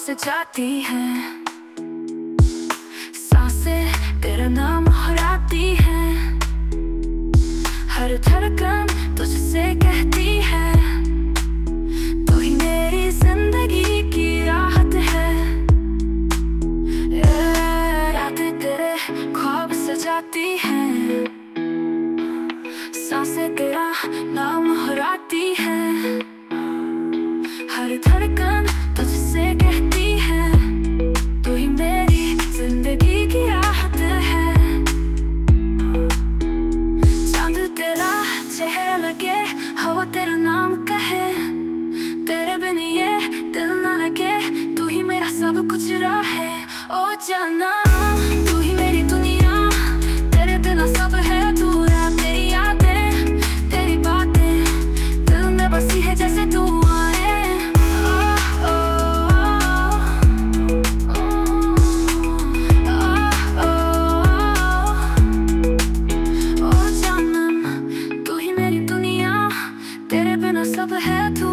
से जाती हैं, सांसें तेरा नाम हराती हैं, हर धड़कन तुझसे कहती है, तू ही मेरी जिंदगी की राहत है। रातें तेरे ख्वाब सजाती हैं, सांसें तेरा नाम हराती हैं, हर धड़कन तुझसे कहती है, तू ही मेरी जिंदगी की राहत है। चांद तेरा चेहरा लगे, हवा तेरा नाम कहे, तेरे बिन ये दिल ना लगे, तू ही मेरा सब कुछ है। ओ जाना तू ही मेरी दुनिया, तेरे बिना सब है अधूरा, तेरी यादें तेरी बातें दिल में बसी है जैसे दुआएं। सब है तू